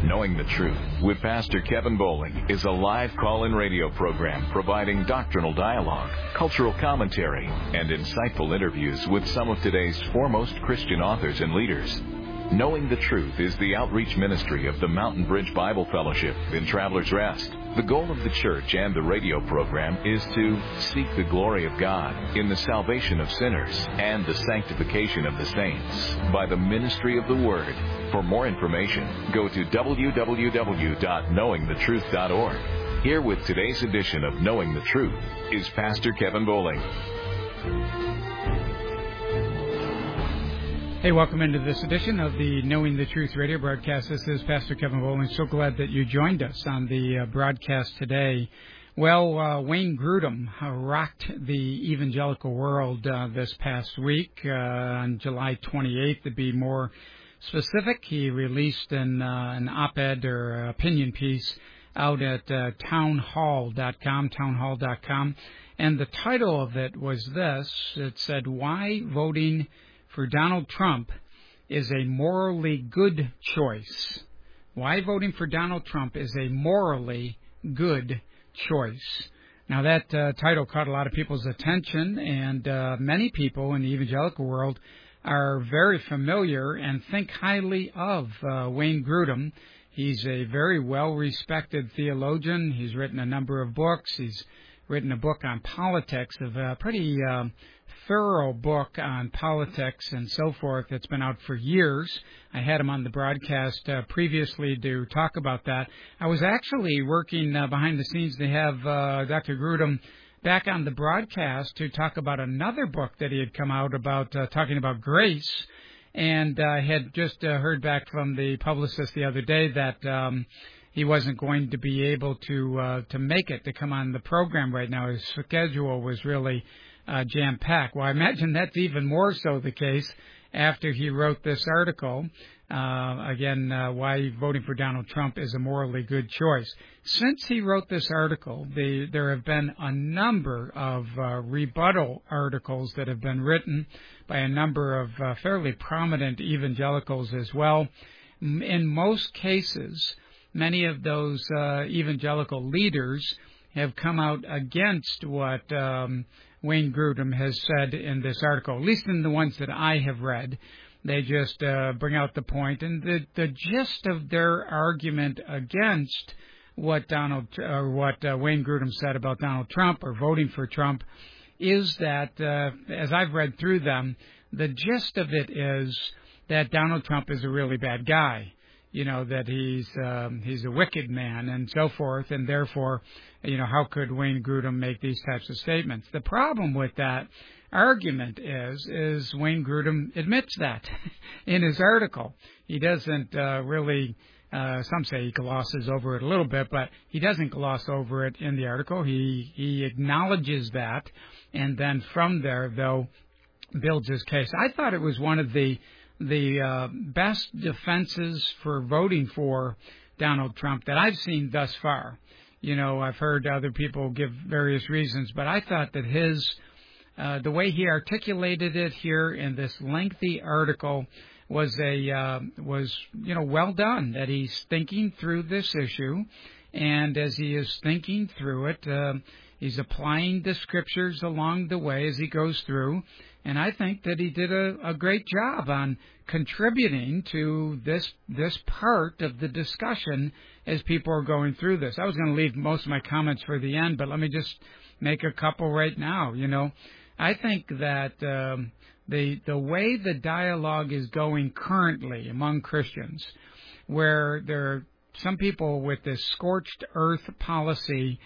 Knowing the Truth with Pastor Kevin Bowling is a live call-in radio program providing doctrinal dialogue, cultural commentary, and insightful interviews with some of today's foremost Christian authors and leaders. Knowing the Truth is the outreach ministry of the Mountain Bridge Bible Fellowship in Travelers Rest. The goal of the church and the radio program is to seek the glory of God in the salvation of sinners and the sanctification of the saints by the ministry of the Word. For more information, go to www.knowingthetruth.org. Here with today's edition of Knowing the Truth is Pastor Kevin Bowling. Hey, welcome into this edition of the Knowing the Truth radio broadcast. This is Pastor Kevin Bowling. So glad that you joined us on the broadcast today. Well, Wayne Grudem rocked the evangelical world this past week on July 28th. To be more specific, he released an op-ed or opinion piece out at townhall.com, and the title of it was this. It said, "Why Voting for Donald Trump is a morally good choice." Why voting for Donald Trump is a morally good choice. Now, that title caught a lot of people's attention, and many people in the evangelical world are very familiar and think highly of Wayne Grudem. He's a very well-respected theologian. He's written a number of books. He's written a book on politics, a pretty thorough book on politics and so forth. It's been out for years. I had him on the broadcast previously to talk about that. I was actually working behind the scenes to have Dr. Grudem back on the broadcast to talk about another book that he had come out about, talking about grace. And I had just heard back from the publicist the other day that he wasn't going to be able to make it to come on the program right now. His schedule was really jam-packed. Well, I imagine that's even more so the case after he wrote this article. Why voting for Donald Trump is a morally good choice. Since he wrote this article, there have been a number of rebuttal articles that have been written by a number of fairly prominent evangelicals as well. In most cases, many of those evangelical leaders have come out against what Wayne Grudem has said in this article, at least in the ones that I have read. They just bring out the point, and the gist of their argument against what Wayne Grudem said about Donald Trump or voting for Trump is that, as I've read through them, the gist of it is that Donald Trump is a really bad guy. You know, that he's a wicked man and so forth, and therefore, how could Wayne Grudem make these types of statements? The problem with that argument is Wayne Grudem admits that in his article. He doesn't really, some say he glosses over it a little bit, but he doesn't gloss over it in the article. He acknowledges that, and then from there, though, builds his case. I thought it was one of the best defenses for voting for Donald Trump that I've seen thus far. I've heard other people give various reasons, but I thought that the way he articulated it here in this lengthy article was well done. That he's thinking through this issue, and as he is thinking through it, he's applying the scriptures along the way as he goes through. And I think that he did a great job on contributing to this part of the discussion as people are going through this. I was going to leave most of my comments for the end, but let me just make a couple right now. I think that the way the dialogue is going currently among Christians, where there are some people with this scorched earth policy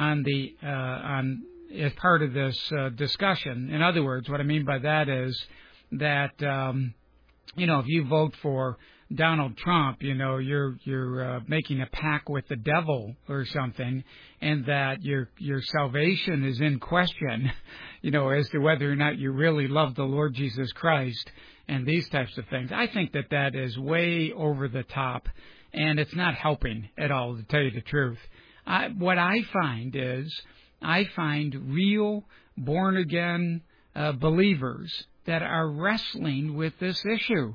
as part of this discussion. In other words, what I mean by that is that if you vote for Donald Trump, you're making a pact with the devil or something, and that your salvation is in question, as to whether or not you really love the Lord Jesus Christ and these types of things. I think that is way over the top, and it's not helping at all, to tell you the truth. What I find is real born-again believers that are wrestling with this issue.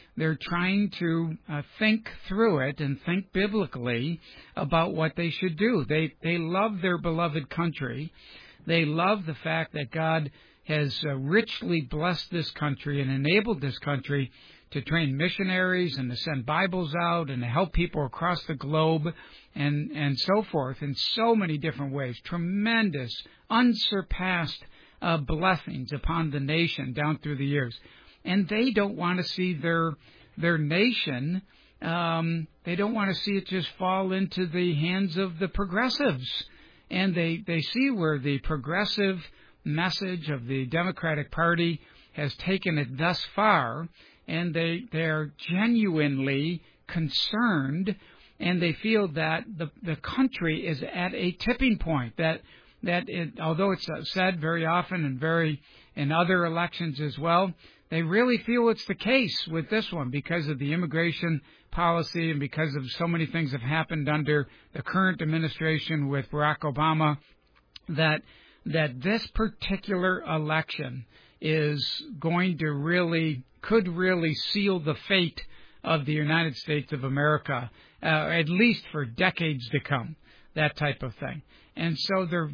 they're trying to think through it and think biblically about what they should do. They love their beloved country. They love the fact that God has richly blessed this country and enabled this country to train missionaries and to send Bibles out and to help people across the globe and so forth in so many different ways. Tremendous, unsurpassed blessings upon the nation down through the years. And they don't want to see their nation, they don't want to see it just fall into the hands of the progressives. And they see where the progressive message of the Democratic Party has taken it thus far, and they're genuinely concerned, and they feel that the country is at a tipping point, that although it's said very often and in other elections as well, they really feel it's the case with this one because of the immigration policy and because of so many things that have happened under the current administration with Barack Obama, that this particular election is going to could really seal the fate of the United States of America, at least for decades to come, that type of thing. And so they're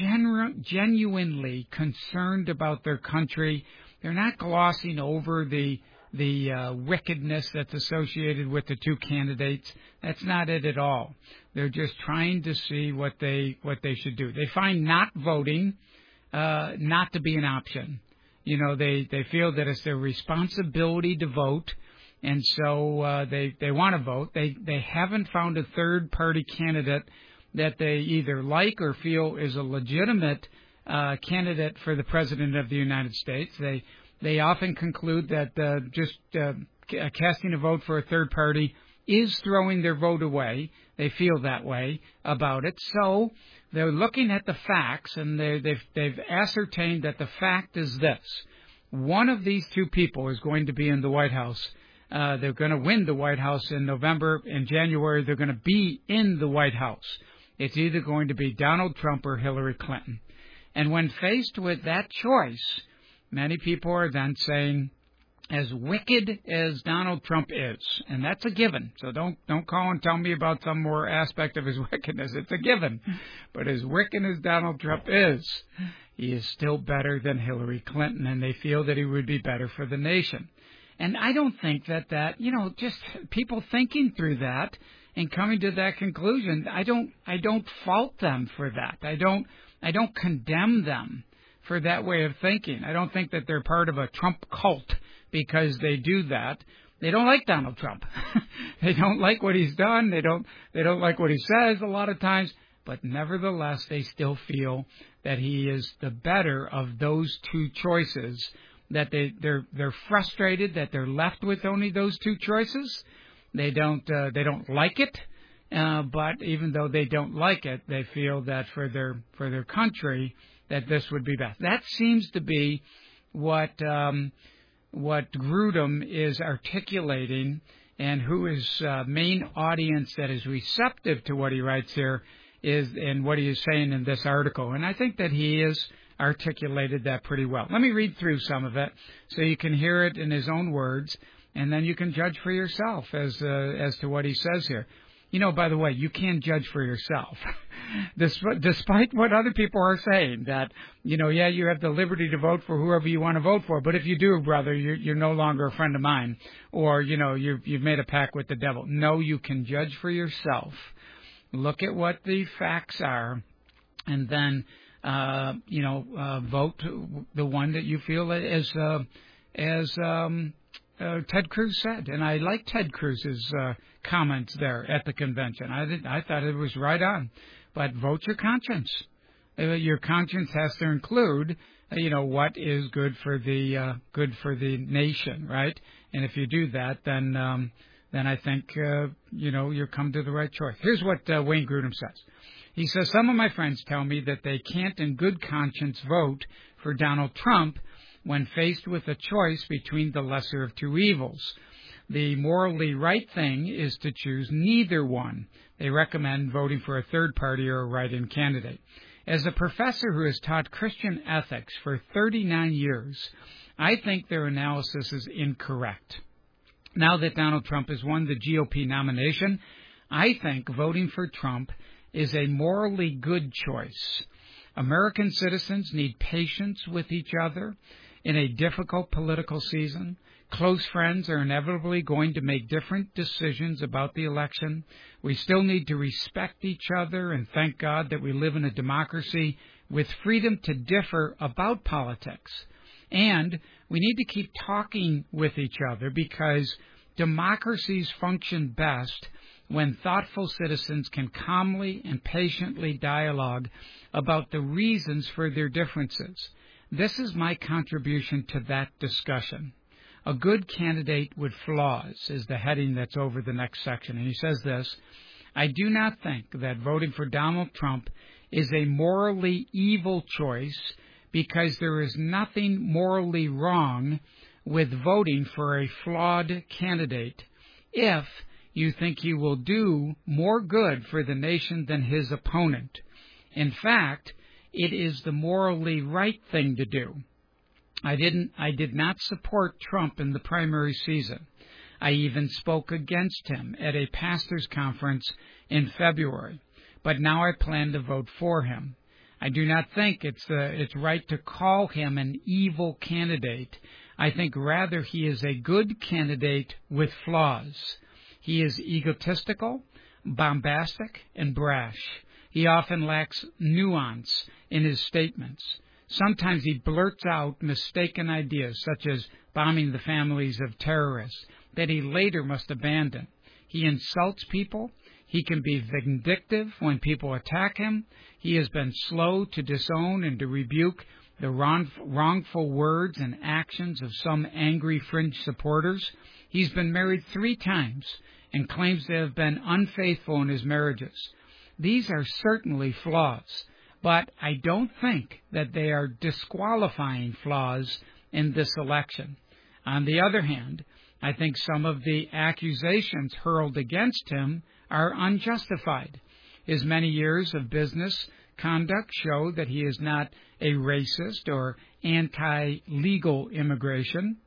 genuinely concerned about their country. They're not glossing over the wickedness that's associated with the two candidates. That's not it at all. They're just trying to see what they should do. They find not voting not to be an option. You know, they feel that it's their responsibility to vote, and so they want to vote. They haven't found a third party candidate that they either like or feel is a legitimate candidate for the President of the United States. They often conclude that casting a vote for a third party is throwing their vote away. They feel that way about it. So they're looking at the facts, and they've ascertained that the fact is this. One of these two people is going to be in the White House. They're going to win the White House in November. In January, they're going to be in the White House. It's either going to be Donald Trump or Hillary Clinton. And when faced with that choice, many people are then saying, as wicked as Donald Trump is, and that's a given, so don't call and tell me about some more aspect of his wickedness. It's a given. But as wicked as Donald Trump is, he is still better than Hillary Clinton, and they feel that he would be better for the nation. And I don't think that just people thinking through that and coming to that conclusion, I don't fault them for that. I don't condemn them for that way of thinking. I don't think that they're part of a Trump cult because they do that. They don't like Donald Trump. They don't like what he's done. They don't like what he says a lot of times. But nevertheless, they still feel that he is the better of those two choices. That they're frustrated that they're left with only those two choices. They don't like it. But even though they don't like it, they feel that for their country, that this would be best. That seems to be what Grudem is articulating, and who his main audience that is receptive to what he writes here is, and what he is saying in this article. And I think that he has articulated that pretty well. Let me read through some of it so you can hear it in his own words, and then you can judge for yourself as to what he says here. You know, by the way, you can judge for yourself. Despite what other people are saying, that, you have the liberty to vote for whoever you want to vote for, but if you do, brother, you're no longer a friend of mine, or, you've made a pact with the devil. No, you can judge for yourself. Look at what the facts are, and then, vote the one that you feel as Ted Cruz said. And I like Ted Cruz's comments there at the convention. I thought it was right on. But vote your conscience. Your conscience has to include, what is good for the nation, right? And if you do that, then I think you'll come to the right choice. Here's what Wayne Grudem says. He says, some of my friends tell me that they can't in good conscience vote for Donald Trump when faced with a choice between the lesser of two evils. The morally right thing is to choose neither one. They recommend voting for a third party or a write-in candidate. As a professor who has taught Christian ethics for 39 years, I think their analysis is incorrect. Now that Donald Trump has won the GOP nomination, I think voting for Trump is a morally good choice. American citizens need patience with each other in a difficult political season. Close friends are inevitably going to make different decisions about the election. We still need to respect each other and thank God that we live in a democracy with freedom to differ about politics. And we need to keep talking with each other because democracies function best when thoughtful citizens can calmly and patiently dialogue about the reasons for their differences. This is my contribution to that discussion. A good candidate with flaws is the heading that's over the next section. And he says this, I do not think that voting for Donald Trump is a morally evil choice because there is nothing morally wrong with voting for a flawed candidate if you think he will do more good for the nation than his opponent. In fact, it is the morally right thing to do. I did not support Trump in the primary season. I even spoke against him at a pastors' conference in February, but now I plan to vote for him. I do not think it's right to call him an evil candidate. I think rather he is a good candidate with flaws. He is egotistical, bombastic, and brash. He often lacks nuance in his statements. Sometimes he blurts out mistaken ideas, such as bombing the families of terrorists, that he later must abandon. He insults people. He can be vindictive when people attack him. He has been slow to disown and to rebuke the wrongful words and actions of some angry fringe supporters. He's been married 3 times and claims to have been unfaithful in his marriages. These are certainly flaws, but I don't think that they are disqualifying flaws in this election. On the other hand, I think some of the accusations hurled against him are unjustified. His many years of business conduct show that he is not a racist or anti-legal immigration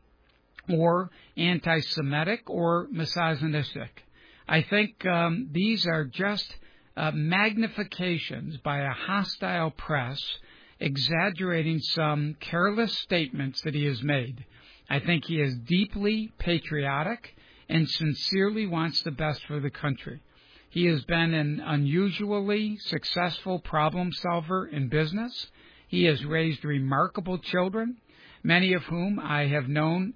or anti-Semitic or misogynistic. I think these are just magnifications by a hostile press exaggerating some careless statements that he has made. I think he is deeply patriotic and sincerely wants the best for the country. He has been an unusually successful problem solver in business. He has raised remarkable children, many whom have known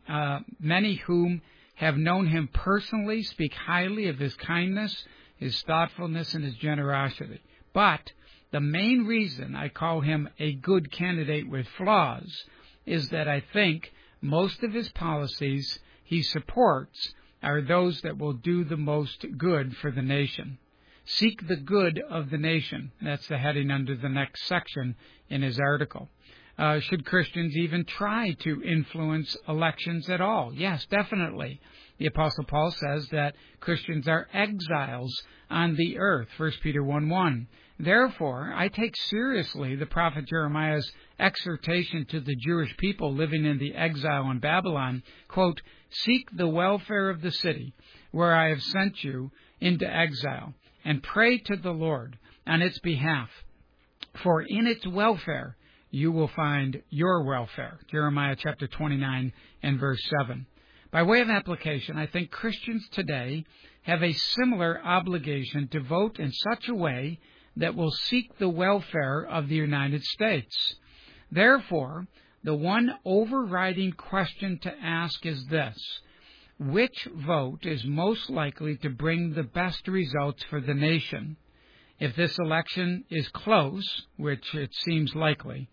him personally, speak highly of his kindness, his thoughtfulness, and his generosity. But the main reason I call him a good candidate with flaws is that I think most of his policies he supports are those that will do the most good for the nation. Seek the good of the nation. That's the heading under the next section in his article. Should Christians even try to influence elections at all? Yes, definitely. The Apostle Paul says that Christians are exiles on the earth, 1 Peter 1:1. Therefore, I take seriously the prophet Jeremiah's exhortation to the Jewish people living in the exile in Babylon, quote, seek the welfare of the city where I have sent you into exile, and pray to the Lord on its behalf, for in its welfare you will find your welfare. Jeremiah chapter 29 and verse 7. By way of application, I think Christians today have a similar obligation to vote in such a way that will seek the welfare of the United States. Therefore, the one overriding question to ask is this: which vote is most likely to bring the best results for the nation? If this election is close, which it seems likely,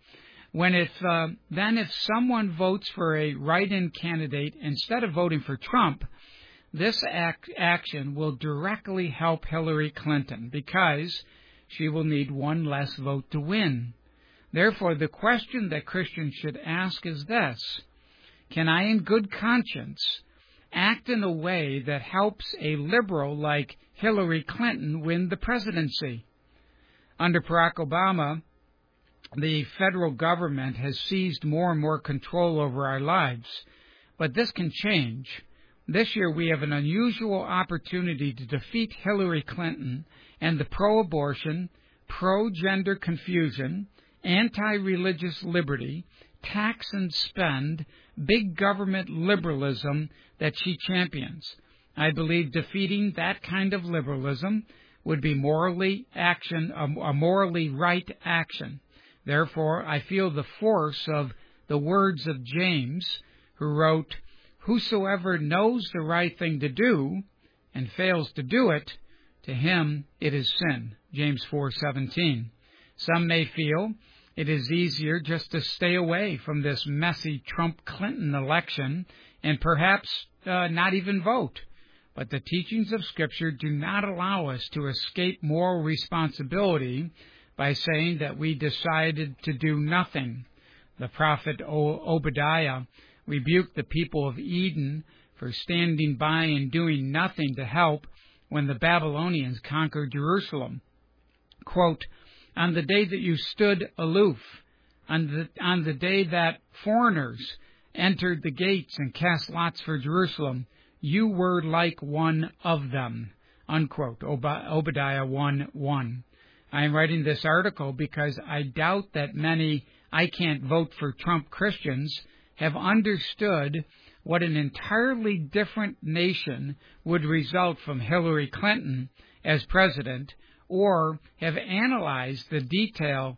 then if someone votes for a write-in candidate instead of voting for Trump, this action will directly help Hillary Clinton because she will need one less vote to win. Therefore, the question that Christians should ask is this: can I in good conscience act in a way that helps a liberal like Hillary Clinton win the presidency? Under Barack Obama, the federal government has seized more and more control over our lives, but this can change. This year we have an unusual opportunity to defeat Hillary Clinton and the pro-abortion, pro-gender confusion, anti-religious liberty, tax and spend, big government liberalism that she champions. I believe defeating that kind of liberalism would be a morally right action. Therefore, I feel the force of the words of James, who wrote, "Whosoever knows the right thing to do and fails to do it, to him it is sin." James 4:17. Some may feel it is easier just to stay away from this messy Trump-Clinton election and perhaps not even vote. But the teachings of Scripture do not allow us to escape moral responsibility by saying that we decided to do nothing. The prophet Obadiah rebuked the people of Edom for standing by and doing nothing to help when the Babylonians conquered Jerusalem. Quote, "On the day that you stood aloof, on the day that foreigners entered the gates and cast lots for Jerusalem, you were like one of them." Unquote. Obadiah 1:1. I am writing this article because I doubt that many I can't vote for Trump Christians have understood what an entirely different nation would result from Hillary Clinton as president, or have analyzed in detail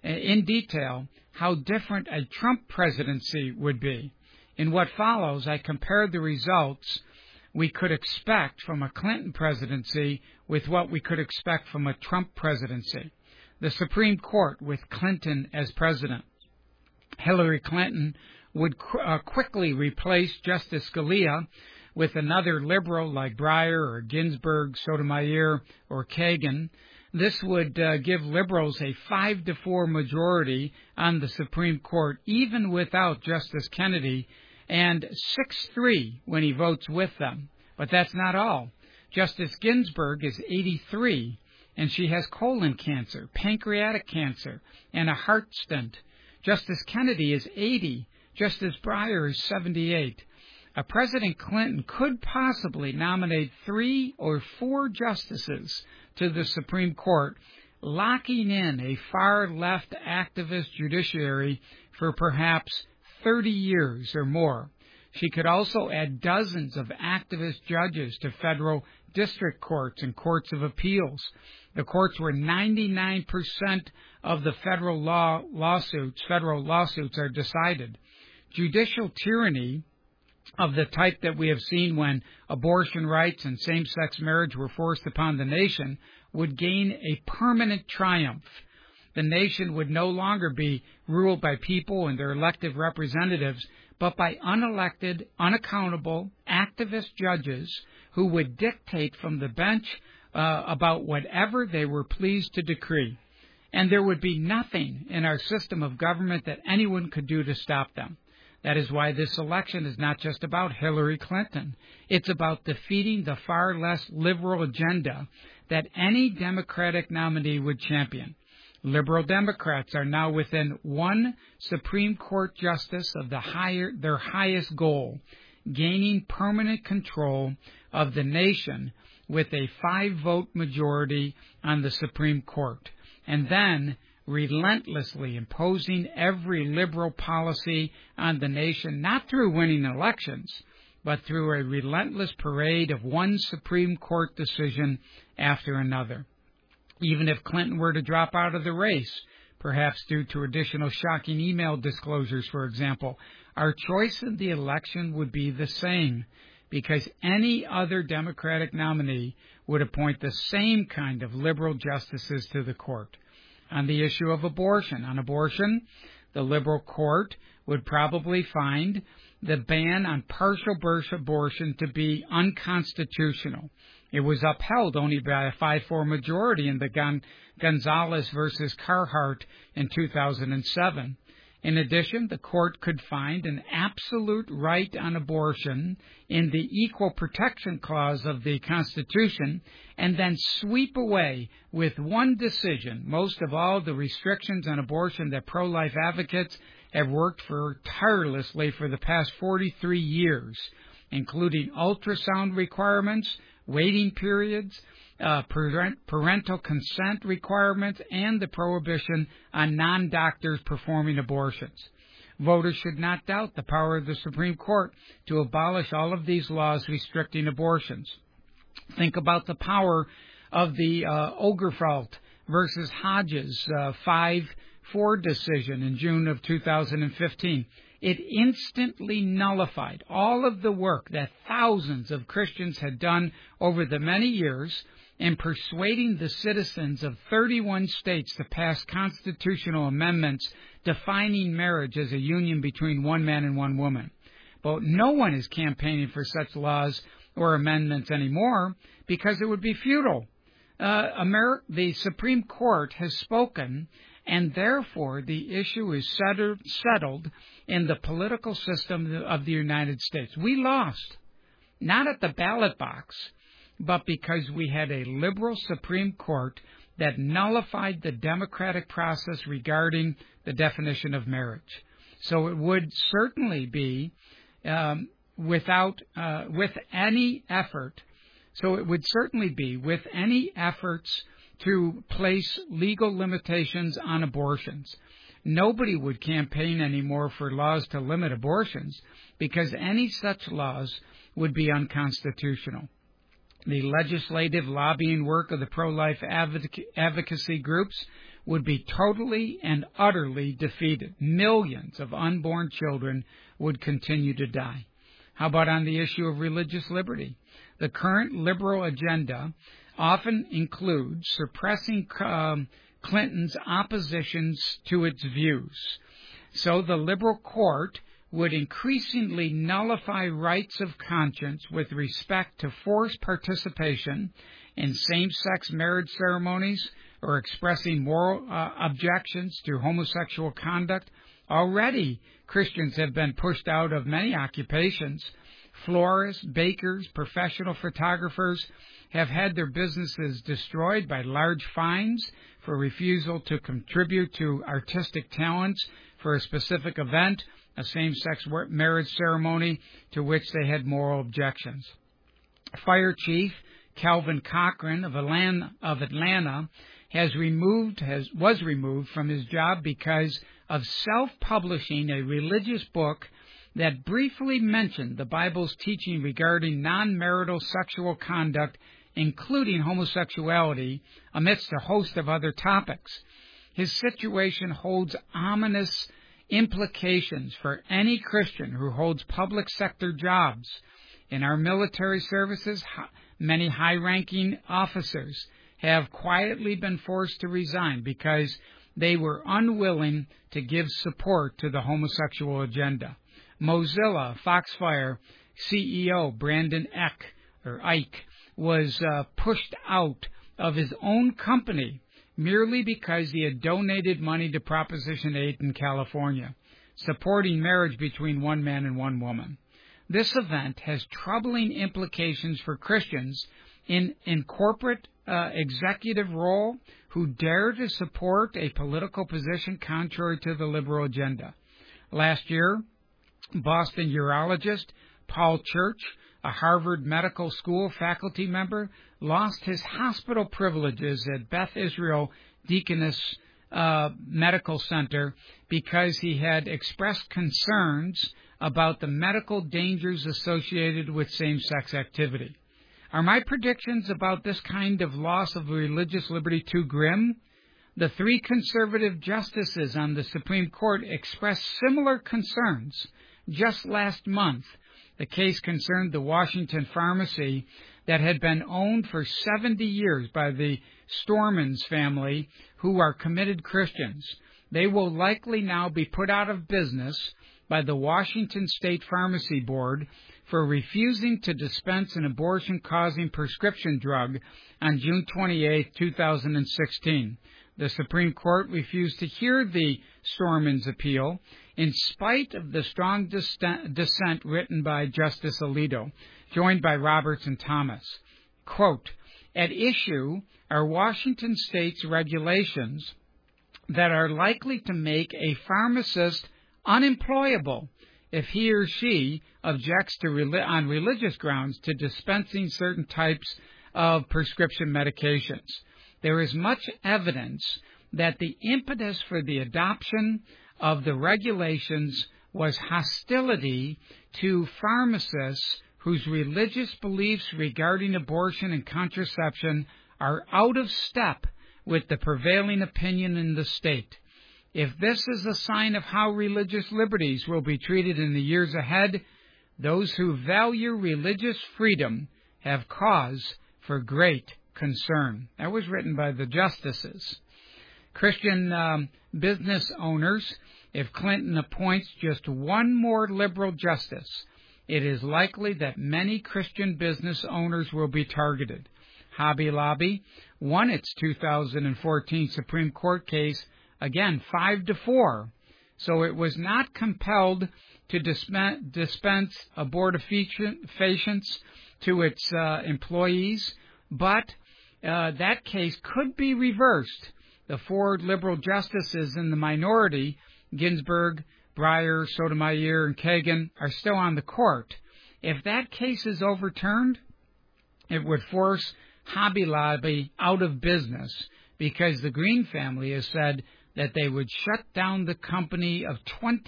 how different a Trump presidency would be. In what follows, I compared the results we could expect from a Clinton presidency with what we could expect from a Trump presidency. The Supreme Court with Clinton as president. Hillary Clinton would quickly replace Justice Scalia with another liberal like Breyer or Ginsburg, Sotomayor, or Kagan. This would give liberals a 5-4 majority on the Supreme Court, even without Justice Kennedy, and 6-3 when he votes with them. But that's not all. Justice Ginsburg is 83, and she has colon cancer, pancreatic cancer, and a heart stent. Justice Kennedy is 80. Justice Breyer is 78. President Clinton could possibly nominate 3 or 4 justices to the Supreme Court, locking in a far-left activist judiciary for perhaps 30 years or more. She could also add dozens of activist judges to federal district courts and courts of appeals, the courts where 99% of the federal lawsuits are decided. Judicial tyranny of the type that we have seen when abortion rights and same-sex marriage were forced upon the nation would gain a permanent triumph. The nation would no longer be ruled by people and their elected representatives, but by unelected, unaccountable, activist judges who would dictate from the bench about whatever they were pleased to decree. And there would be nothing in our system of government that anyone could do to stop them. That is why this election is not just about Hillary Clinton. It's about defeating the far less liberal agenda that any Democratic nominee would champion. Liberal Democrats are now within one Supreme Court justice of their highest goal, gaining permanent control of the nation with a 5-vote majority on the Supreme Court, and then relentlessly imposing every liberal policy on the nation, not through winning elections, but through a relentless parade of one Supreme Court decision after another. Even if Clinton were to drop out of the race, perhaps due to additional shocking email disclosures, for example, our choice in the election would be the same, because any other Democratic nominee would appoint the same kind of liberal justices to the court. On the issue of abortion, the liberal court would probably find the ban on partial birth abortion to be unconstitutional. It was upheld only by a 5-4 majority in the Gonzalez versus Carhart in 2007. In addition, the court could find an absolute right on abortion in the Equal Protection Clause of the Constitution and then sweep away with one decision most of all the restrictions on abortion that pro-life advocates have worked for tirelessly for the past 43 years. including ultrasound requirements, waiting periods, parental consent requirements, and the prohibition on non-doctors performing abortions. Voters should not doubt the power of the Supreme Court to abolish all of these laws restricting abortions. Think about the power of the Obergefell versus Hodges 5-4 decision in June of 2015. It instantly nullified all of the work that thousands of Christians had done over the many years in persuading the citizens of 31 states to pass constitutional amendments defining marriage as a union between one man and one woman. But no one is campaigning for such laws or amendments anymore because it would be futile. The Supreme Court has spoken, and therefore the issue is settled in the political system of the United States. We lost, not at the ballot box, but because we had a liberal Supreme Court that nullified the democratic process regarding the definition of marriage. So it would certainly be with any efforts to place legal limitations on abortions. Nobody would campaign anymore for laws to limit abortions because any such laws would be unconstitutional. The legislative lobbying work of the pro-life advocacy groups would be totally and utterly defeated. Millions of unborn children would continue to die. How about on the issue of religious liberty? The current liberal agenda often includes suppressing Clinton's oppositions to its views. So the liberal court would increasingly nullify rights of conscience with respect to forced participation in same-sex marriage ceremonies or expressing moral objections to homosexual conduct. Already, Christians have been pushed out of many occupations. Florists, bakers, professional photographers have had their businesses destroyed by large fines for refusal to contribute to artistic talents for a specific event, a same-sex marriage ceremony to which they had moral objections. Fire Chief Calvin Cochran of Atlanta was removed from his job because of self-publishing a religious book that briefly mentioned the Bible's teaching regarding non-marital sexual conduct, including homosexuality, amidst a host of other topics. His situation holds ominous implications for any Christian who holds public sector jobs. In our military services, many high-ranking officers have quietly been forced to resign because they were unwilling to give support to the homosexual agenda. Mozilla Foxfire CEO Brandon Eich was pushed out of his own company merely because he had donated money to Proposition 8 in California, supporting marriage between one man and one woman. This event has troubling implications for Christians in corporate executive role who dare to support a political position contrary to the liberal agenda. Last year, Boston urologist Paul Church, a Harvard Medical School faculty member, lost his hospital privileges at Beth Israel Deaconess Medical Center because he had expressed concerns about the medical dangers associated with same-sex activity. Are my predictions about this kind of loss of religious liberty too grim? The 3 conservative justices on the Supreme Court expressed similar concerns just last month. The case concerned the Washington pharmacy that had been owned for 70 years by the Stormans family, who are committed Christians. They will likely now be put out of business by the Washington State Pharmacy Board for refusing to dispense an abortion-causing prescription drug on June 28, 2016. The Supreme Court refused to hear the Stormans' appeal in spite of the strong dissent written by Justice Alito, joined by Roberts and Thomas. Quote, "At issue are Washington State's regulations that are likely to make a pharmacist unemployable if he or she objects to on religious grounds to dispensing certain types of prescription medications. There is much evidence that the impetus for the adoption of the regulations was hostility to pharmacists whose religious beliefs regarding abortion and contraception are out of step with the prevailing opinion in the state. If this is a sign of how religious liberties will be treated in the years ahead, those who value religious freedom have cause for great concern. That was written by the justices. Christian business owners, if Clinton appoints just one more liberal justice, it is likely that many Christian business owners will be targeted. Hobby Lobby won its 2014 Supreme Court case, again 5-4, so it was not compelled to dispense abortifacients to its employees, but that case could be reversed. The four liberal justices in the minority, Ginsburg, Breyer, Sotomayor, and Kagan, are still on the court. If that case is overturned, it would force Hobby Lobby out of business because the Green family has said that they would shut down the company of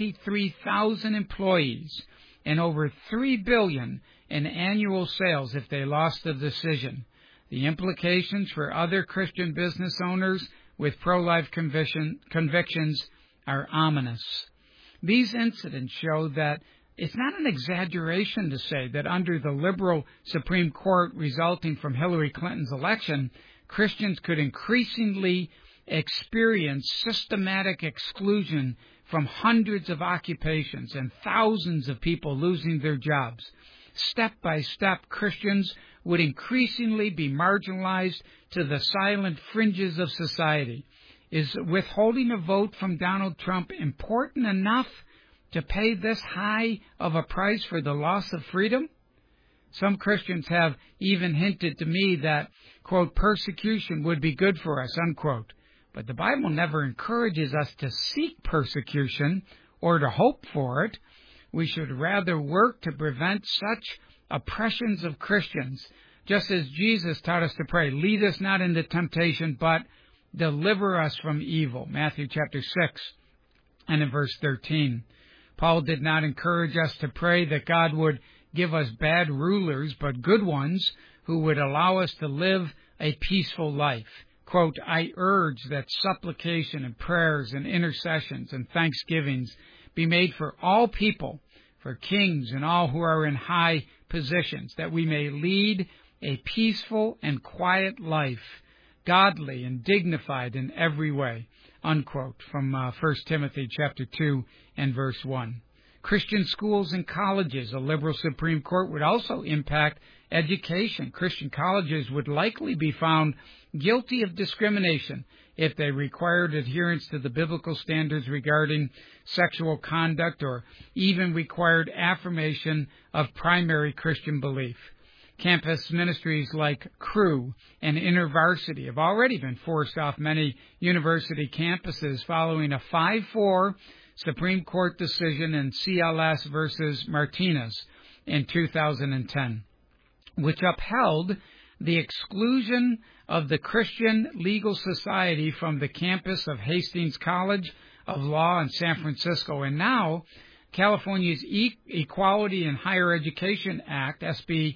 23,000 employees and over $3 billion in annual sales if they lost the decision. The implications for other Christian business owners with pro-life convictions are ominous. These incidents show that it's not an exaggeration to say that under the liberal Supreme Court resulting from Hillary Clinton's election, Christians could increasingly experience systematic exclusion from hundreds of occupations and thousands of people losing their jobs. Step by step, Christians would increasingly be marginalized to the silent fringes of society. Is withholding a vote from Donald Trump important enough to pay this high of a price for the loss of freedom? Some Christians have even hinted to me that, quote, persecution would be good for us, unquote. But the Bible never encourages us to seek persecution or to hope for it. We should rather work to prevent such oppressions of Christians, just as Jesus taught us to pray, lead us not into temptation, but deliver us from evil. Matthew chapter 6 and in verse 13. Paul did not encourage us to pray that God would give us bad rulers, but good ones who would allow us to live a peaceful life. Quote, I urge that supplication and prayers and intercessions and thanksgivings be made for all people, for kings and all who are in high positions, that we may lead a peaceful and quiet life, godly and dignified in every way, unquote, from 1 Timothy chapter 2 and verse 1. Christian schools and colleges, a liberal Supreme Court would also impact education. Christian colleges would likely be found guilty of discrimination if they required adherence to the biblical standards regarding sexual conduct or even required affirmation of primary Christian belief. Campus ministries like Cru and InterVarsity have already been forced off many university campuses following a 5-4 Supreme Court decision in CLS versus Martinez in 2010, which upheld the exclusion of the Christian Legal Society from the campus of Hastings College of Law in San Francisco. And now, California's Equality in Higher Education Act, SB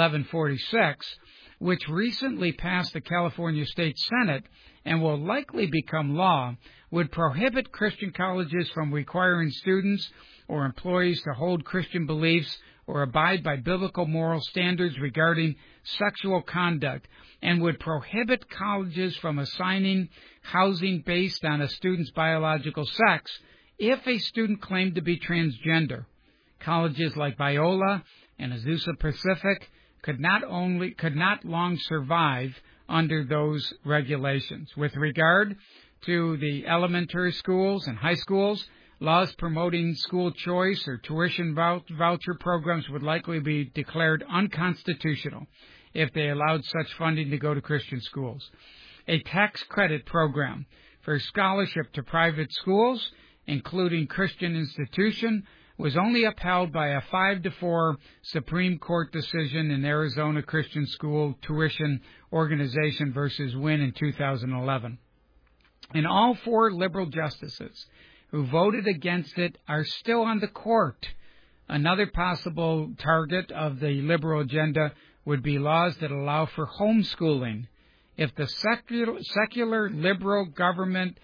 1146, which recently passed the California State Senate and will likely become law, would prohibit Christian colleges from requiring students or employees to hold Christian beliefs or abide by biblical moral standards regarding sexual conduct, and would prohibit colleges from assigning housing based on a student's biological sex if a student claimed to be transgender. Colleges like Biola and Azusa Pacific could not long survive under those regulations. With regard to the elementary schools and high schools, laws promoting school choice or tuition voucher programs would likely be declared unconstitutional if they allowed such funding to go to Christian schools. A tax credit program for scholarship to private schools, including Christian institutions, was only upheld by a 5-4 Supreme Court decision in Arizona Christian School Tuition Organization versus Wynn in 2011. And all 4 liberal justices who voted against it are still on the court. Another possible target of the liberal agenda would be laws that allow for homeschooling. If the secular liberal governmental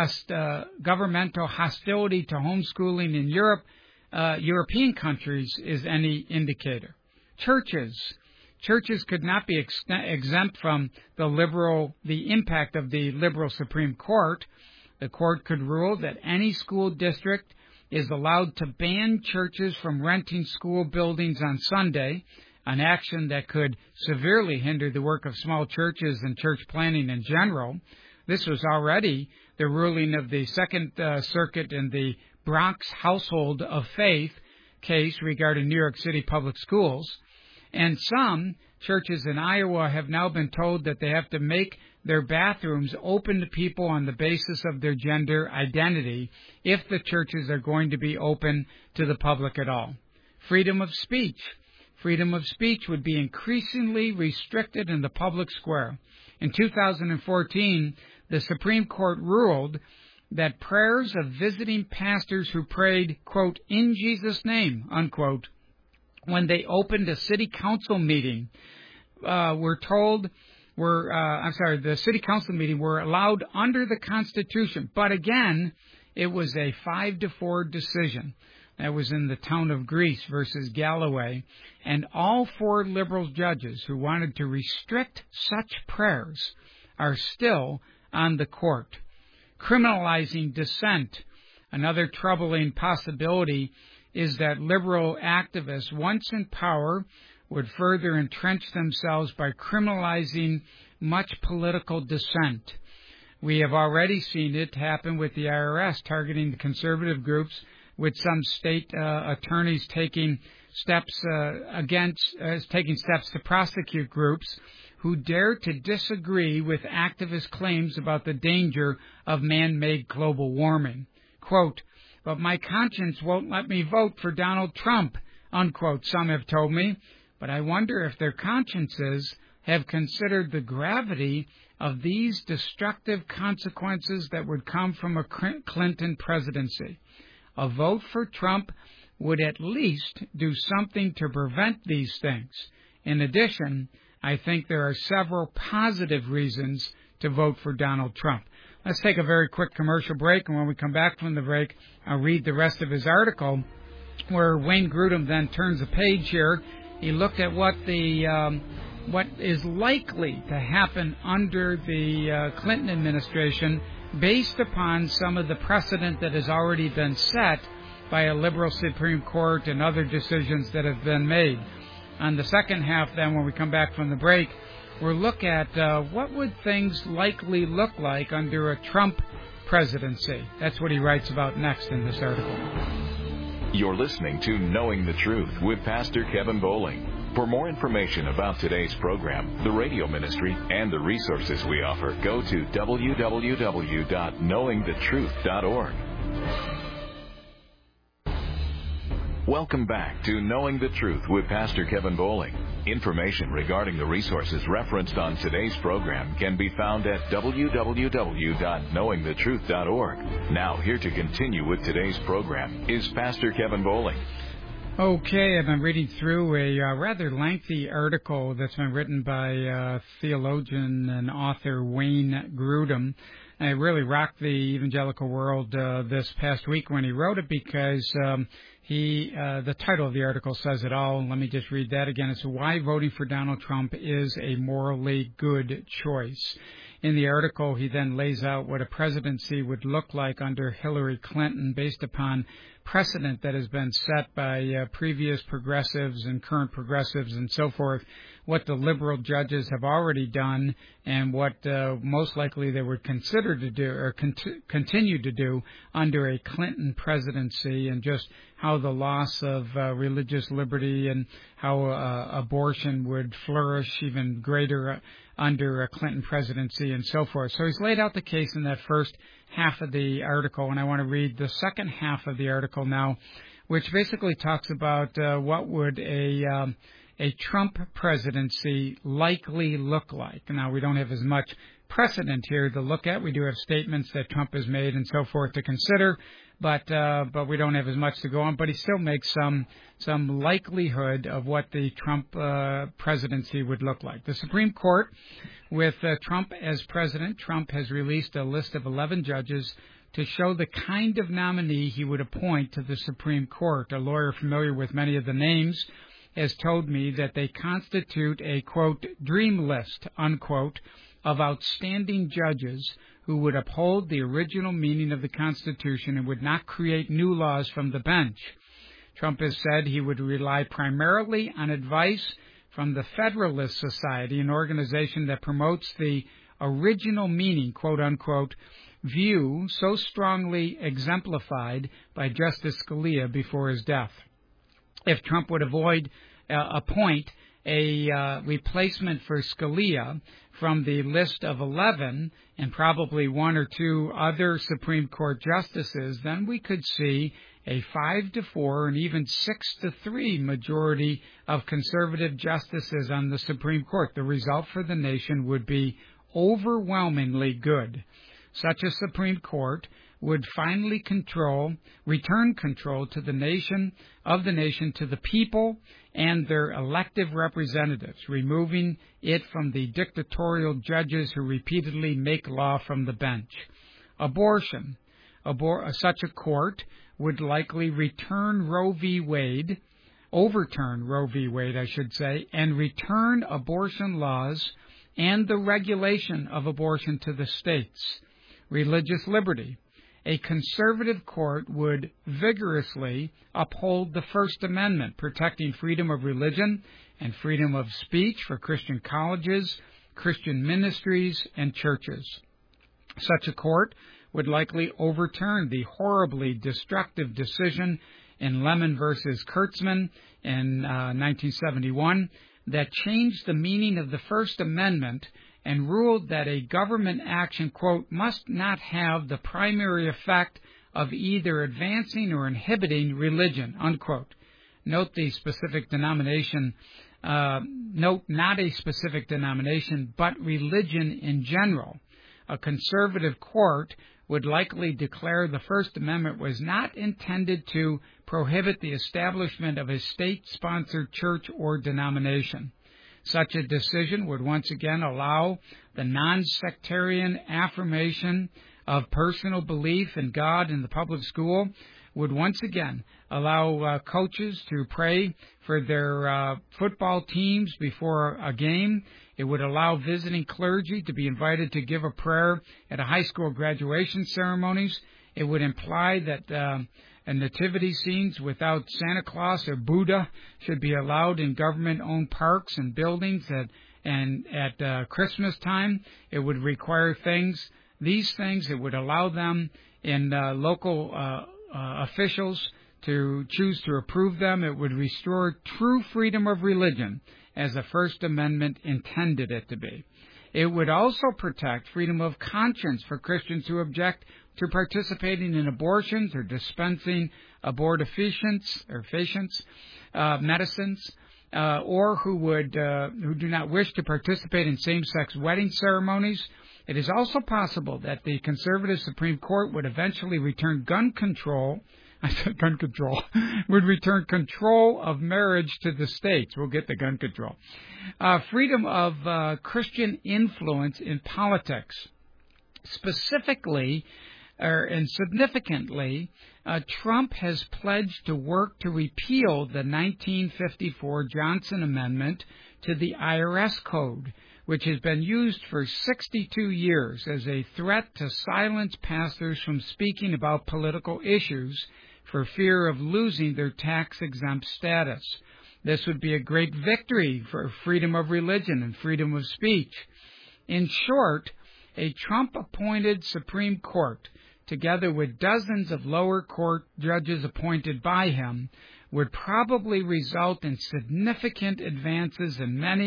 hostility to homeschooling in European countries is any indicator. Churches could not be exempt from the impact of the liberal Supreme Court. The court could rule that any school district is allowed to ban churches from renting school buildings on Sunday, an action that could severely hinder the work of small churches and church planning in general. This was already the ruling of the Second Circuit in the Bronx Household of Faith case regarding New York City public schools. And some churches in Iowa have now been told that they have to make their bathrooms open to people on the basis of their gender identity if the churches are going to be open to the public at all. Freedom of speech. Freedom of speech would be increasingly restricted in the public square. In 2014, the Supreme Court ruled that prayers of visiting pastors who prayed, quote, in Jesus' name, unquote, when they opened a city council meeting, the city council meeting were allowed under the Constitution. But again, it was a 5-4 decision. That was in the town of Greece versus Galloway. And all 4 liberal judges who wanted to restrict such prayers are still on the court. Criminalizing dissent. Another troubling possibility is that liberal activists, once in power, would further entrench themselves by criminalizing much political dissent. We have already seen it happen with the IRS targeting the conservative groups, with some state attorneys taking steps to prosecute groups who dare to disagree with activist claims about the danger of man-made global warming. Quote, but my conscience won't let me vote for Donald Trump, unquote, some have told me. But I wonder if their consciences have considered the gravity of these destructive consequences that would come from a Clinton presidency. A vote for Trump would at least do something to prevent these things. In addition, I think there are several positive reasons to vote for Donald Trump. Let's take a very quick commercial break, and when we come back from the break, I'll read the rest of his article, where Wayne Grudem then turns a page here. He looked at what is likely to happen under the Clinton administration based upon some of the precedent that has already been set by a liberal Supreme Court and other decisions that have been made. On the second half, then, when we come back from the break, we'll look at what would things likely look like under a Trump presidency. That's what he writes about next in this article. You're listening to Knowing the Truth with Pastor Kevin Bowling. For more information about today's program, the radio ministry, and the resources we offer, go to www.knowingthetruth.org. Welcome back to Knowing the Truth with Pastor Kevin Bowling. Information regarding the resources referenced on today's program can be found at www.knowingthetruth.org. Now, here to continue with today's program is Pastor Kevin Bowling. Okay, I've been reading through a rather lengthy article that's been written by theologian and author Wayne Grudem. And it really rocked the evangelical world this past week when he wrote it, because the title of the article says it all. Let me just read that again. It's Why Voting for Donald Trump is a Morally Good Choice. In the article, he then lays out what a presidency would look like under Hillary Clinton based upon precedent that has been set by previous progressives and current progressives and so forth, what the liberal judges have already done, and what most likely they would consider to do or continue to do under a Clinton presidency, and just how the loss of religious liberty and how abortion would flourish even greater under a Clinton presidency and so forth. So he's laid out the case in that first half of the article, and I want to read the second half of the article now, which basically talks about what would a Trump presidency likely look like. Now, we don't have as much precedent here to look at. We do have statements that Trump has made and so forth to consider, but we don't have as much to go on. But he still makes some likelihood of what the Trump presidency would look like. The Supreme Court, with Trump as president, Trump has released a list of 11 judges to show the kind of nominee he would appoint to the Supreme Court. A lawyer familiar with many of the names has told me that they constitute a, quote, dream list, unquote, of outstanding judges who would uphold the original meaning of the Constitution and would not create new laws from the bench. Trump has said he would rely primarily on advice from the Federalist Society, an organization that promotes the original meaning, quote, unquote, view so strongly exemplified by Justice Scalia before his death. If Trump would appoint a replacement for Scalia from the list of 11 and probably one or two other Supreme Court justices, then we could see a 5-4 and even 6-3 majority of conservative justices on the Supreme Court. The result for the nation would be overwhelmingly good. Such a Supreme Court would finally return control to the nation, to the people and their elective representatives, removing it from the dictatorial judges who repeatedly make law from the bench. Abortion. Such a court would likely overturn Roe v. Wade, and return abortion laws and the regulation of abortion to the states. Religious liberty. A conservative court would vigorously uphold the First Amendment, protecting freedom of religion and freedom of speech for Christian colleges, Christian ministries, and churches. Such a court would likely overturn the horribly destructive decision in Lemon versus Kurtzman in 1971 that changed the meaning of the First Amendment and ruled that a government action, quote, must not have the primary effect of either advancing or inhibiting religion, unquote. Note the specific denomination, note not a specific denomination, but religion in general. A conservative court would likely declare the First Amendment was not intended to prohibit the establishment of a state-sponsored church or denomination. Such a decision would once again allow the non-sectarian affirmation of personal belief in God in the public school, would once again allow coaches to pray for their football teams before a game. It would allow visiting clergy to be invited to give a prayer at a high school graduation ceremonies. It would imply that nativity scenes without Santa Claus or Buddha should be allowed in government-owned parks and buildings at Christmas time. It would require these things. It would allow them in local officials to choose to approve them. It would restore true freedom of religion as the First Amendment intended it to be. It would also protect freedom of conscience for Christians who object to participating in abortions or dispensing abortifacients medicines, or who do not wish to participate in same-sex wedding ceremonies. It is also possible that the conservative Supreme Court would eventually return would return control of marriage to the states. We'll get to gun control. Freedom of Christian influence in politics. Specifically, and significantly, Trump has pledged to work to repeal the 1954 Johnson Amendment to the IRS Code, which has been used for 62 years as a threat to silence pastors from speaking about political issues for fear of losing their tax-exempt status. This would be a great victory for freedom of religion and freedom of speech. In short, a Trump-appointed Supreme Court, together with dozens of lower court judges appointed by him, would probably result in significant advances in many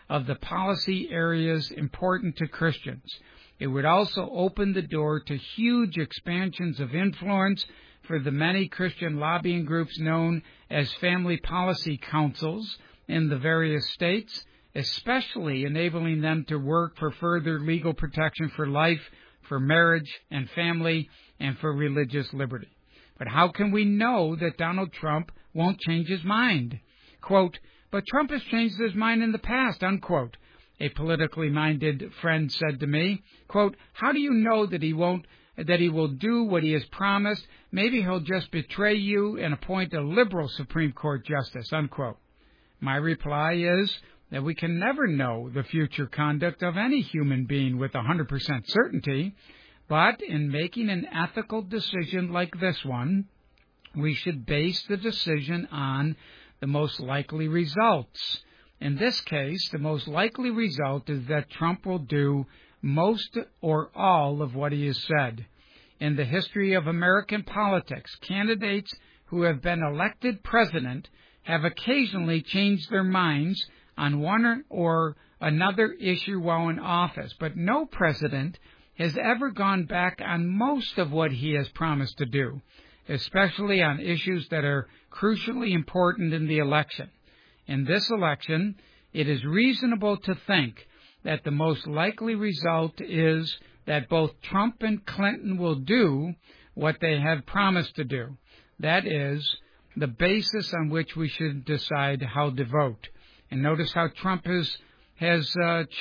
of the policy areas important to Christians. It would also open the door to huge expansions of influence for the many Christian lobbying groups known as family policy councils in the various states, especially enabling them to work for further legal protection for life, for marriage and family, and for religious liberty. But how can we know that Donald Trump won't change his mind? Quote, "But Trump has changed his mind in the past," unquote. A politically minded friend said to me, quote, "How do you know that he will do what he has promised? Maybe he'll just betray you and appoint a liberal Supreme Court justice," unquote. My reply is that we can never know the future conduct of any human being with 100% certainty, but in making an ethical decision like this one, we should base the decision on the most likely results. In this case, the most likely result is that Trump will do most or all of what he has said. In the history of American politics, candidates who have been elected president have occasionally changed their minds on one or another issue while in office, but no president has ever gone back on most of what he has promised to do, especially on issues that are crucially important in the election. In this election, it is reasonable to think that the most likely result is that both Trump and Clinton will do what they have promised to do. That is the basis on which we should decide how to vote. And notice how Trump has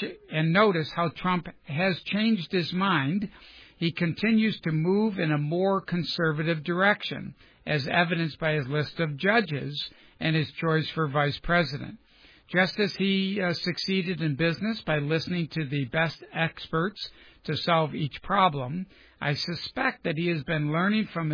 changed his mind. He continues to move in a more conservative direction, as evidenced by his list of judges and his choice for vice president. Just as he succeeded in business by listening to the best experts to solve each problem, I suspect that he has been learning from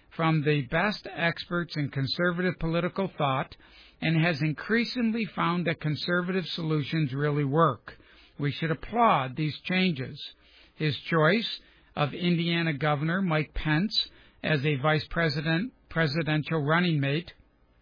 the best experts in conservative political thought and has increasingly found that conservative solutions really work. We should applaud these changes. His choice of Indiana Governor Mike Pence as a presidential running mate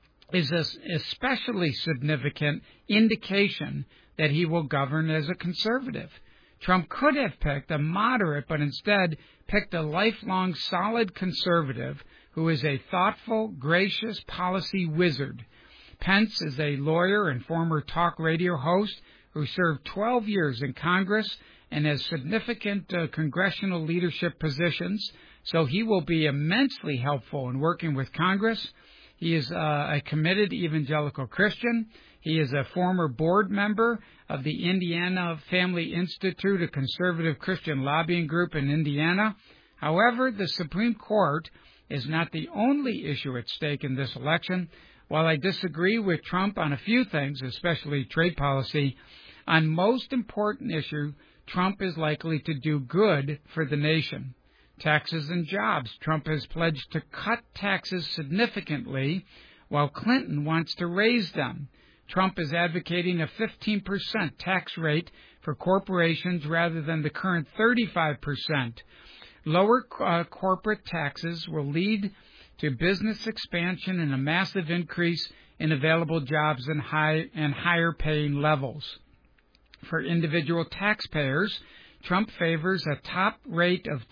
is an especially significant indication that he will govern as a conservative. Trump could have picked a moderate, but instead picked a lifelong solid conservative who is a thoughtful, gracious policy wizard. Pence is a lawyer and former talk radio host who served 12 years in Congress and has significant congressional leadership positions, so he will be immensely helpful in working with Congress. He is a committed evangelical Christian. He is a former board member of the Indiana Family Institute, a conservative Christian lobbying group in Indiana. However, the Supreme Court is not the only issue at stake in this election. While I disagree with Trump on a few things, especially trade policy, on most important issue, Trump is likely to do good for the nation. Taxes and jobs. Trump has pledged to cut taxes significantly, while Clinton wants to raise them. Trump is advocating a 15% tax rate for corporations rather than the current 35%. Lower corporate taxes will lead to business expansion and a massive increase in available jobs and higher paying levels. For individual taxpayers, Trump favors a top rate of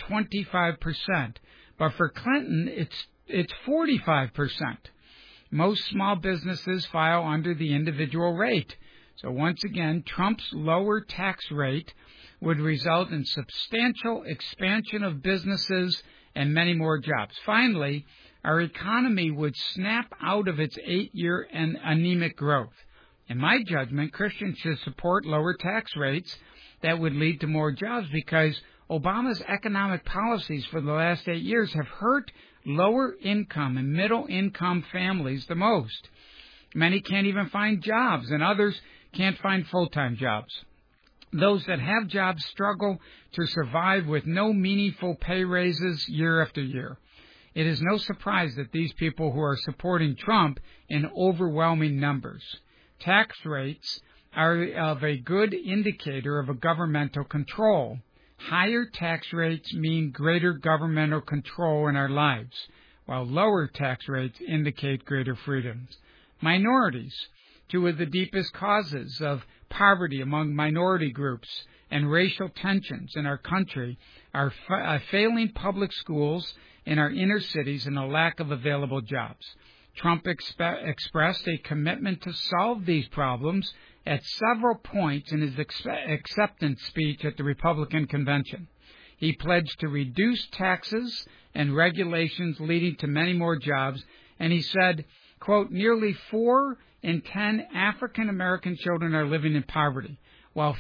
25%, but for Clinton, it's 45%. Most small businesses file under the individual rate. So once again, Trump's lower tax rate would result in substantial expansion of businesses and many more jobs. Finally, our economy would snap out of its 8-year and anemic growth. In my judgment, Christians should support lower tax rates that would lead to more jobs because Obama's economic policies for the last 8 years have hurt lower income and middle income families the most. Many can't even find jobs, and others can't find full-time jobs. Those that have jobs struggle to survive with no meaningful pay raises year after year. It is no surprise that these people who are supporting Trump in overwhelming numbers. Tax rates are of a good indicator of a governmental control. Higher tax rates mean greater governmental control in our lives, while lower tax rates indicate greater freedoms. Minorities. Two of the deepest causes of poverty among minority groups and racial tensions in our country, our failing public schools in our inner cities, and a lack of available jobs. Trump expressed a commitment to solve these problems at several points in his acceptance speech at the Republican convention. He pledged to reduce taxes and regulations leading to many more jobs, and he said, quote, nearly 4 in 10 African American children are living in poverty, while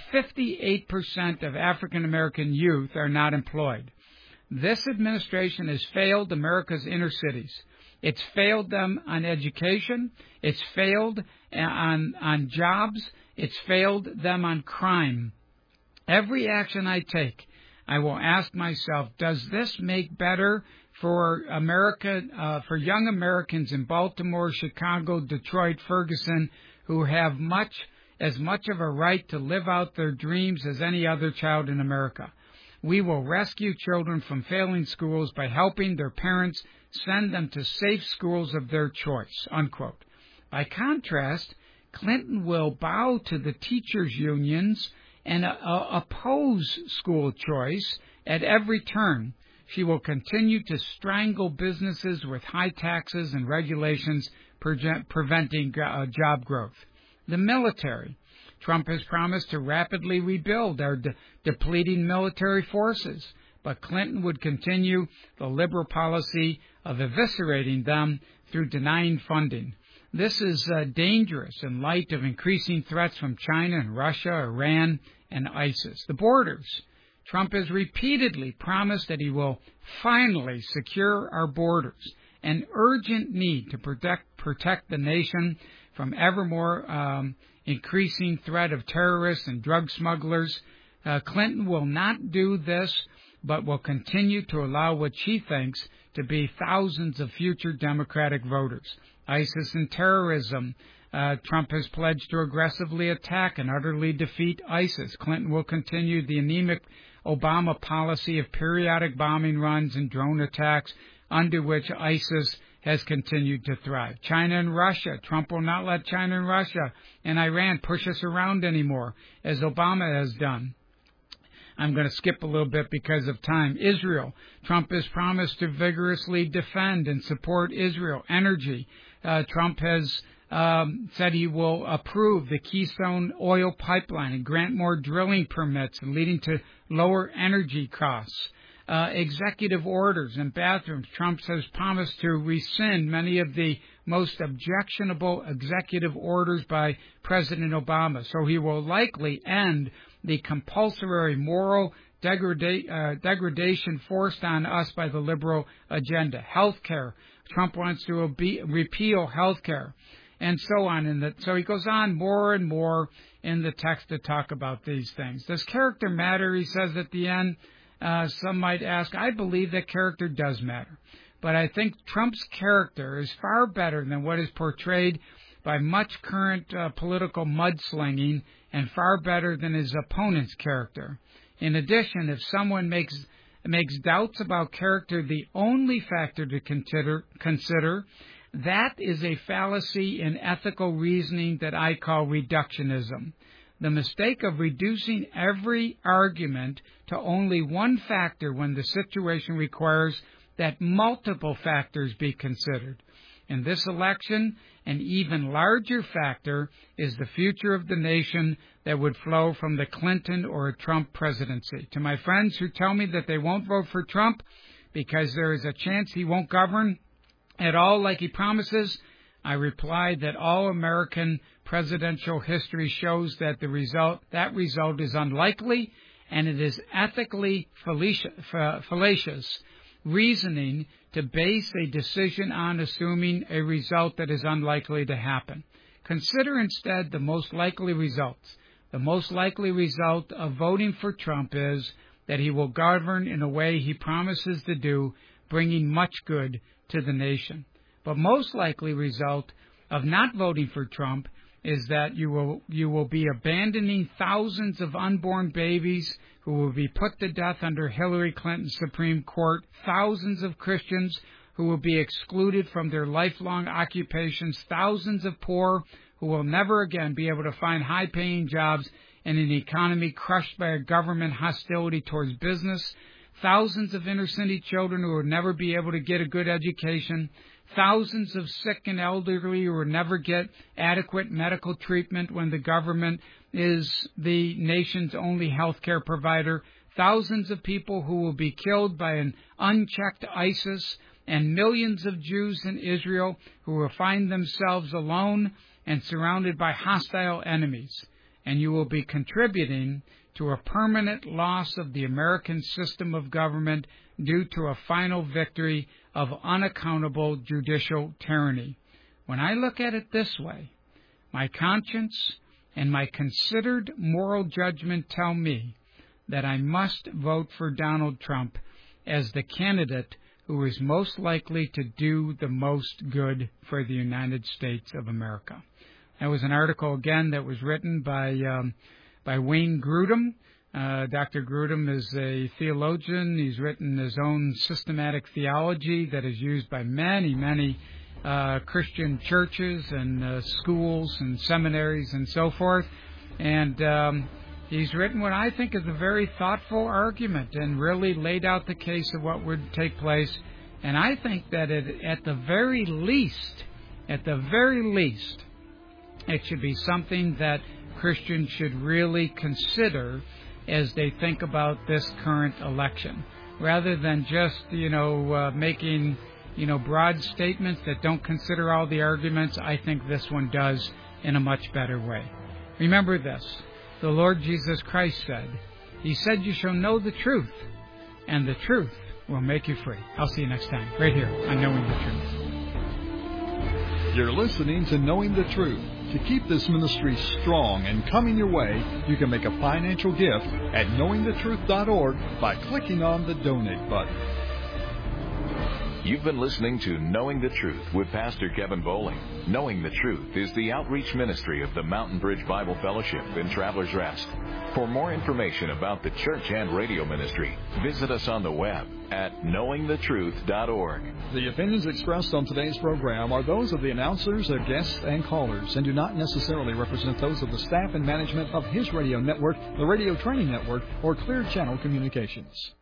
58% of African American youth are not employed. This administration has failed America's inner cities. It's failed them on education. It's failed on jobs. It's failed them on crime. Every action I take, I will ask myself, does this make better for America, for young Americans in Baltimore, Chicago, Detroit, Ferguson, who have as much of a right to live out their dreams as any other child in America? We will rescue children from failing schools by helping their parents send them to safe schools of their choice, unquote. By contrast, Clinton will bow to the teachers' unions and oppose school choice at every turn. She will continue to strangle businesses with high taxes and regulations preventing job growth. The military. Trump has promised to rapidly rebuild our depleting military forces, but Clinton would continue the liberal policy of eviscerating them through denying funding. This is dangerous in light of increasing threats from China and Russia, Iran, and ISIS. The borders. Trump has repeatedly promised that he will finally secure our borders, an urgent need to protect the nation from ever more increasing threat of terrorists and drug smugglers. Clinton will not do this, but will continue to allow what she thinks to be thousands of future Democratic voters. ISIS and terrorism. Trump has pledged to aggressively attack and utterly defeat ISIS. Clinton will continue the anemic Obama policy of periodic bombing runs and drone attacks, under which ISIS has continued to thrive. China and Russia. Trump will not let China and Russia and Iran push us around anymore, as Obama has done. I'm going to skip a little bit because of time. Israel. Trump has promised to vigorously defend and support Israel. Energy. Trump has said he will approve the Keystone Oil Pipeline and grant more drilling permits, leading to lower energy costs. Executive orders and bathrooms. Trump has promised to rescind many of the most objectionable executive orders by President Obama. So he will likely end the compulsory moral degradation forced on us by the liberal agenda. Health care. Trump wants to repeal health care, and so on. So he goes on more and more in the text to talk about these things. Does character matter? He says at the end. Some might ask, I believe that character does matter. But I think Trump's character is far better than what is portrayed by much current political mudslinging, and far better than his opponent's character. In addition, if someone makes doubts about character the only factor to consider, that is a fallacy in ethical reasoning that I call reductionism. The mistake of reducing every argument to only one factor when the situation requires that multiple factors be considered. In this election, an even larger factor is the future of the nation that would flow from the Clinton or Trump presidency. To my friends who tell me that they won't vote for Trump because there is a chance he won't govern at all like he promises, I reply that all American presidential history shows that that result is unlikely, and it is ethically fallacious reasoning to base a decision on assuming a result that is unlikely to happen. Consider instead the most likely results. The most likely result of voting for Trump is that he will govern in a way he promises to do, bringing much good to the nation. But most likely result of not voting for Trump is that you will be abandoning thousands of unborn babies who will be put to death under Hillary Clinton's Supreme Court, thousands of Christians who will be excluded from their lifelong occupations, thousands of poor who will never again be able to find high-paying jobs in an economy crushed by a government hostility towards business, thousands of inner-city children who will never be able to get a good education, thousands of sick and elderly who will never get adequate medical treatment when the government is the nation's only health care provider, thousands of people who will be killed by an unchecked ISIS, and millions of Jews in Israel who will find themselves alone and surrounded by hostile enemies. And you will be contributing to a permanent loss of the American system of government due to a final victory of unaccountable judicial tyranny. When I look at it this way, my conscience and my considered moral judgment tell me that I must vote for Donald Trump as the candidate who is most likely to do the most good for the United States of America. That was an article, again, that was written by Wayne Grudem. Dr. Grudem is a theologian. He's written his own systematic theology that is used by many Christian churches and schools and seminaries and so forth. And he's written what I think is a very thoughtful argument and really laid out the case of what would take place. And I think that at the very least, it should be something that Christians should really consider as they think about this current election, rather than just, making, broad statements that don't consider all the arguments. I think this one does in a much better way. Remember this. The Lord Jesus Christ said, He said, "You shall know the truth, and the truth will make you free." I'll see you next time, right here on Knowing the Truth. You're listening to Knowing the Truth. To keep this ministry strong and coming your way, you can make a financial gift at knowingthetruth.org by clicking on the Donate button. You've been listening to Knowing the Truth with Pastor Kevin Bowling. Knowing the Truth is the outreach ministry of the Mountain Bridge Bible Fellowship in Travelers Rest. For more information about the church and radio ministry, visit us on the web at knowingthetruth.org. The opinions expressed on today's program are those of the announcers, their guests, and callers, and do not necessarily represent those of the staff and management of His Radio Network, the Radio Training Network, or Clear Channel Communications.